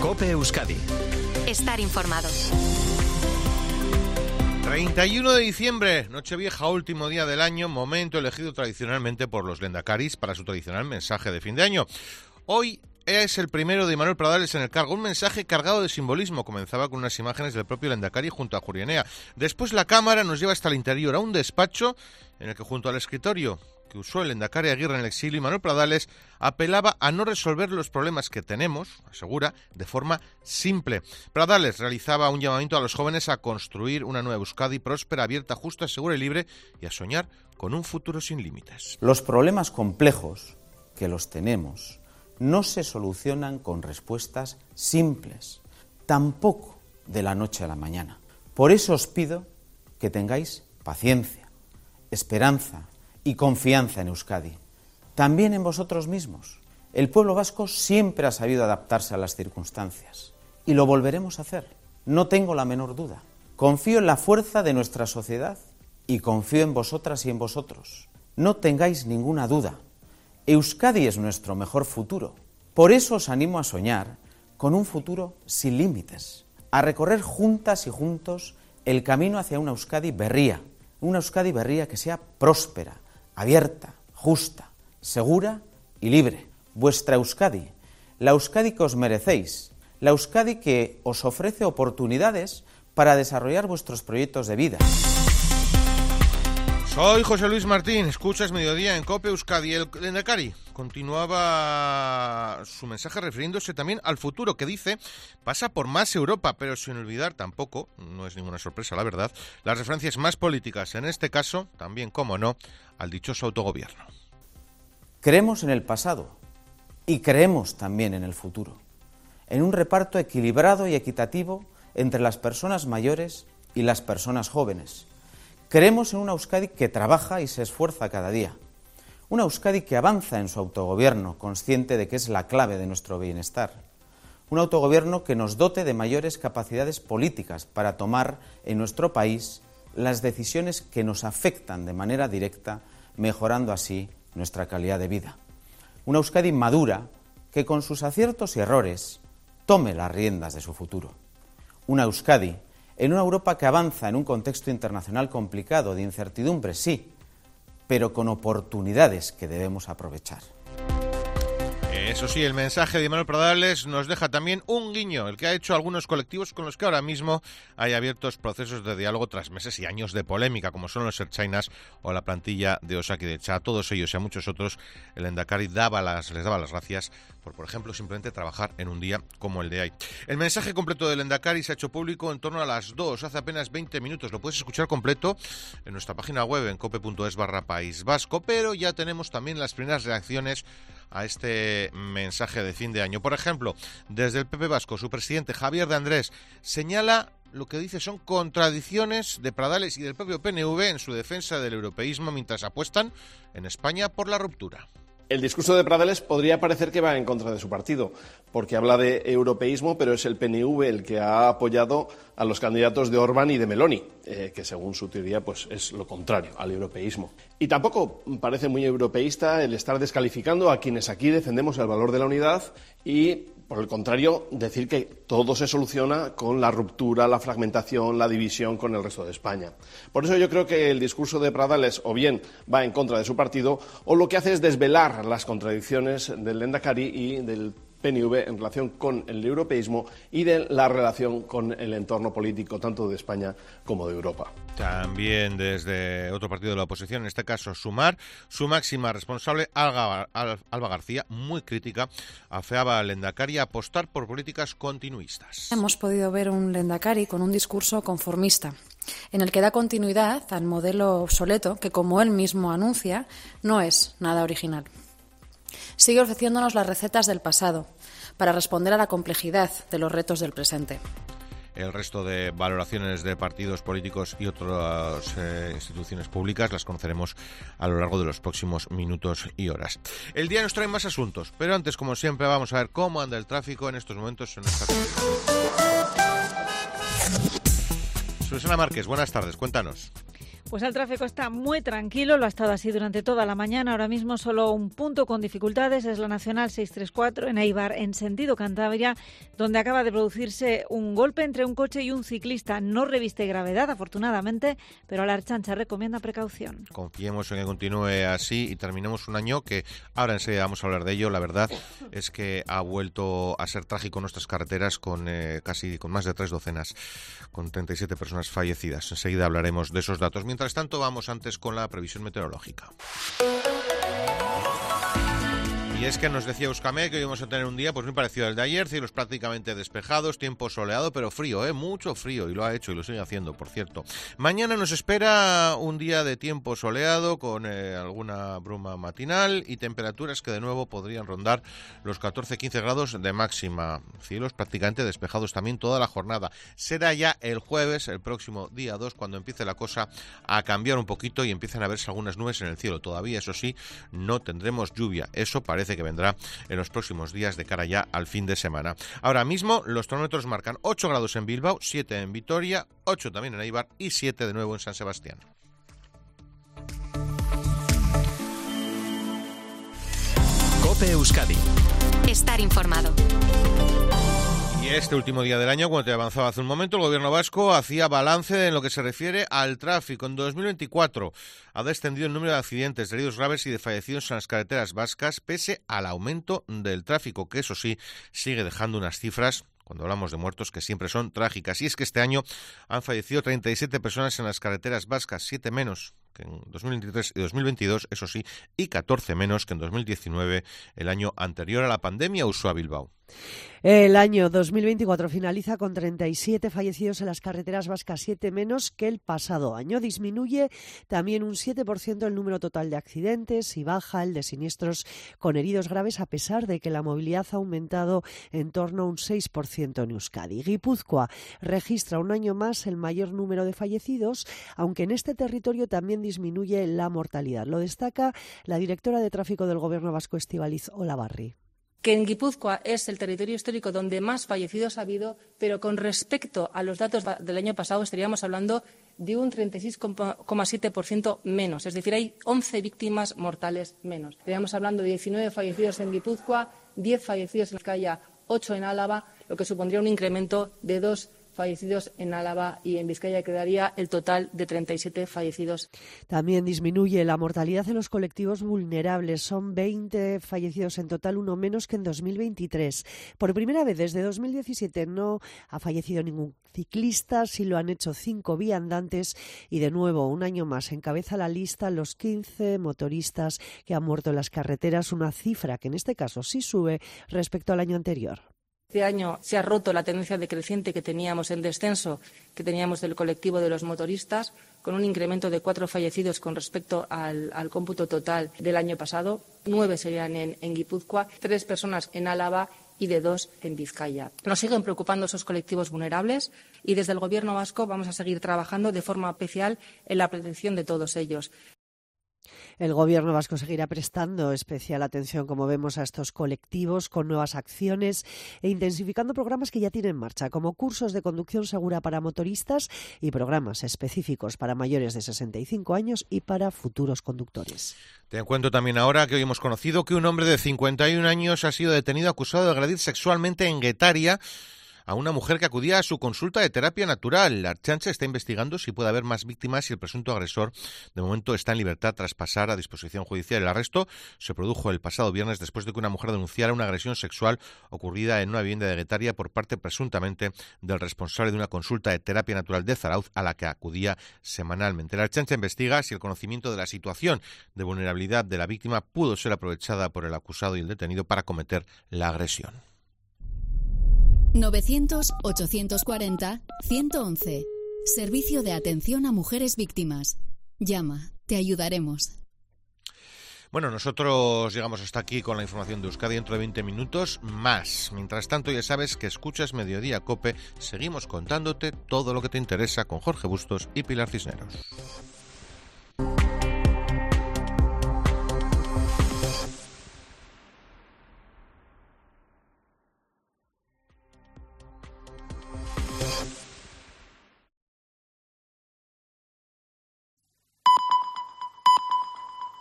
COPE Euskadi. Estar informado. 31 de diciembre, Nochevieja, último día del año, momento elegido tradicionalmente por los lendakaris para su tradicional mensaje de fin de año. Hoy es el primero de Manuel Pradales en el cargo, un mensaje cargado de simbolismo. Comenzaba con unas imágenes del propio lendakari junto a Ajuria Enea. Después la cámara nos lleva hasta el interior, a un despacho en el que junto al escritorio que usó el lendakari Aguirre en el exilio, y Manuel Pradales apelaba a no resolver los problemas que tenemos, asegura, de forma simple. Pradales realizaba un llamamiento a los jóvenes a construir una nueva Euskadi próspera, abierta, justa, segura y libre, y a soñar con un futuro sin límites. Los problemas complejos, que los tenemos, no se solucionan con respuestas simples, tampoco de la noche a la mañana. Por eso os pido que tengáis paciencia, esperanza y confianza en Euskadi, también en vosotros mismos. El pueblo vasco siempre ha sabido adaptarse a las circunstancias y lo volveremos a hacer, no tengo la menor duda. Confío en la fuerza de nuestra sociedad y confío en vosotras y en vosotros. No tengáis ninguna duda, Euskadi es nuestro mejor futuro. Por eso os animo a soñar con un futuro sin límites, a recorrer juntas y juntos el camino hacia una Euskadi berría que sea próspera, abierta, justa, segura y libre. Vuestra Euskadi, la Euskadi que os merecéis, la Euskadi que os ofrece oportunidades para desarrollar vuestros proyectos de vida. Soy José Luis Martín, escuchas Mediodía en COPE Euskadi. El lendakari continuaba su mensaje refiriéndose también al futuro, que dice pasa por más Europa, pero sin olvidar tampoco, no es ninguna sorpresa la verdad, las referencias más políticas, en este caso también, como no, al dichoso autogobierno. Creemos en el pasado y creemos también en el futuro, en un reparto equilibrado y equitativo entre las personas mayores y las personas jóvenes. Creemos en una Euskadi que trabaja y se esfuerza cada día. Una Euskadi que avanza en su autogobierno, consciente de que es la clave de nuestro bienestar. Un autogobierno que nos dote de mayores capacidades políticas para tomar en nuestro país las decisiones que nos afectan de manera directa, mejorando así nuestra calidad de vida. Una Euskadi madura que con sus aciertos y errores tome las riendas de su futuro. Una Euskadi en una Europa que avanza en un contexto internacional complicado, de incertidumbre, sí, pero con oportunidades que debemos aprovechar. Eso sí, el mensaje de Manuel Pradales nos deja también un guiño, el que ha hecho algunos colectivos con los que ahora mismo hay abiertos procesos de diálogo tras meses y años de polémica, como son los ertzainas o la plantilla de Osakidetza. A todos ellos y a muchos otros, el lendakari les daba las gracias por ejemplo, simplemente trabajar en un día como el de hoy. El mensaje completo del lendakari se ha hecho público en torno a las 2, hace apenas 20 minutos. Lo puedes escuchar completo en nuestra página web, en cope.es/País Vasco, pero ya tenemos también las primeras reacciones a este mensaje de fin de año. Por ejemplo, desde el PP Vasco, su presidente Javier de Andrés señala lo que dice son contradicciones de Pradales y del propio PNV en su defensa del europeísmo mientras apuestan en España por la ruptura. El discurso de Pradales podría parecer que va en contra de su partido, porque habla de europeísmo, pero es el PNV el que ha apoyado a los candidatos de Orbán y de Meloni, que según su teoría pues es lo contrario al europeísmo. Y tampoco parece muy europeísta el estar descalificando a quienes aquí defendemos el valor de la unidad y, por el contrario, decir que todo se soluciona con la ruptura, la fragmentación, la división con el resto de España. Por eso yo creo que el discurso de Pradales o bien va en contra de su partido o lo que hace es desvelar las contradicciones del lendakari y del PNV en relación con el europeísmo y de la relación con el entorno político tanto de España como de Europa. También desde otro partido de la oposición, en este caso Sumar, su máxima responsable, Alba García, muy crítica, afeaba al lendakari a apostar por políticas continuistas. Hemos podido ver un lendakari con un discurso conformista, en el que da continuidad al modelo obsoleto que, como él mismo anuncia, no es nada original. Sigue ofreciéndonos las recetas del pasado para responder a la complejidad de los retos del presente. El resto de valoraciones de partidos políticos y otras instituciones públicas las conoceremos a lo largo de los próximos minutos y horas. El día nos trae más asuntos, pero antes, como siempre, vamos a ver cómo anda el tráfico en estos momentos en nuestra comunidad. Susana Márquez, buenas tardes, cuéntanos. Pues el tráfico está muy tranquilo, lo ha estado así durante toda la mañana. Ahora mismo solo un punto con dificultades es la Nacional 634 en Eibar, en sentido Cantabria, donde acaba de producirse un golpe entre un coche y un ciclista. No reviste gravedad, afortunadamente, pero la Ertzaintza recomienda precaución. Confiemos en que continúe así y terminemos un año que ahora enseguida vamos a hablar de ello. La verdad es que ha vuelto a ser trágico nuestras carreteras con más de 3 docenas, con 37 personas fallecidas. Enseguida hablaremos de esos datos. Mientras tanto, vamos antes con la previsión meteorológica. Y es que nos decía Euskame que hoy vamos a tener un día pues muy parecido al de ayer, cielos prácticamente despejados, tiempo soleado, pero frío, mucho frío, y lo ha hecho y lo sigue haciendo, por cierto. Mañana nos espera un día de tiempo soleado con alguna bruma matinal y temperaturas que de nuevo podrían rondar los 14-15 grados de máxima. Cielos prácticamente despejados también toda la jornada. Será ya el jueves, el próximo día 2, cuando empiece la cosa a cambiar un poquito y empiecen a verse algunas nubes en el cielo. Todavía, eso sí, no tendremos lluvia. Eso parece que vendrá en los próximos días de cara ya al fin de semana. Ahora mismo los termómetros marcan 8 grados en Bilbao, 7 en Vitoria, 8 también en Eibar y 7 de nuevo en San Sebastián. COPE Euskadi. Estar informado. Y este último día del año, como te avanzaba hace un momento, el gobierno vasco hacía balance en lo que se refiere al tráfico. En 2024 ha descendido el número de accidentes, de heridos graves y de fallecidos en las carreteras vascas, pese al aumento del tráfico, que eso sí, sigue dejando unas cifras, cuando hablamos de muertos, que siempre son trágicas. Y es que este año han fallecido 37 personas en las carreteras vascas, 7 menos que en 2023 y 2022, eso sí, y 14 menos que en 2019, el año anterior a la pandemia, Uxue Bilbao. El año 2024 finaliza con 37 fallecidos en las carreteras vascas, 7 menos que el pasado año. Disminuye también un 7% el número total de accidentes y baja el de siniestros con heridos graves, a pesar de que la movilidad ha aumentado en torno a un 6% en Euskadi. Guipúzcoa registra un año más el mayor número de fallecidos, aunque en este territorio también disminuye la mortalidad. Lo destaca la directora de tráfico del Gobierno vasco, Estíbaliz Olabarri. Que en Guipúzcoa es el territorio histórico donde más fallecidos ha habido, pero con respecto a los datos del año pasado estaríamos hablando de un 36,7% menos. Es decir, hay 11 víctimas mortales menos. Estaríamos hablando de 19 fallecidos en Guipúzcoa, 10 fallecidos en Vizcaya, 8 en Álava, lo que supondría un incremento de 2 fallecidos en Álava, y en Vizcaya quedaría el total de 37 fallecidos. También disminuye la mortalidad en los colectivos vulnerables. Son 20 fallecidos en total, uno menos que en 2023. Por primera vez desde 2017 no ha fallecido ningún ciclista, sí lo han hecho 5 viandantes, y de nuevo un año más encabeza la lista los 15 motoristas que han muerto en las carreteras, una cifra que en este caso sí sube respecto al año anterior. Este año se ha roto la tendencia decreciente que teníamos, el descenso que teníamos del colectivo de los motoristas, con un incremento de 4 fallecidos con respecto al cómputo total del año pasado. 9 serían en Guipúzcoa, 3 personas en Álava y de 2 en Vizcaya. Nos siguen preocupando esos colectivos vulnerables y desde el Gobierno vasco vamos a seguir trabajando de forma especial en la protección de todos ellos. El Gobierno vasco seguirá prestando especial atención, como vemos, a estos colectivos con nuevas acciones e intensificando programas que ya tienen en marcha, como cursos de conducción segura para motoristas y programas específicos para mayores de 65 años y para futuros conductores. Te cuento también ahora que hoy hemos conocido que un hombre de 51 años ha sido detenido acusado de agredir sexualmente en Guetaria a una mujer que acudía a su consulta de terapia natural. La Ertzaintza está investigando si puede haber más víctimas y el presunto agresor de momento está en libertad tras pasar a disposición judicial. El arresto se produjo el pasado viernes después de que una mujer denunciara una agresión sexual ocurrida en una vivienda de Guetaria por parte presuntamente del responsable de una consulta de terapia natural de Zarauz a la que acudía semanalmente. La Ertzaintza investiga si el conocimiento de la situación de vulnerabilidad de la víctima pudo ser aprovechada por el acusado y el detenido para cometer la agresión. 900-840-111. Servicio de atención a mujeres víctimas. Llama, te ayudaremos. Bueno, nosotros llegamos hasta aquí con la información de Euskadi. Dentro de 20 minutos más. Mientras tanto, ya sabes que escuchas Mediodía Cope. Seguimos contándote todo lo que te interesa con Jorge Bustos y Pilar Cisneros.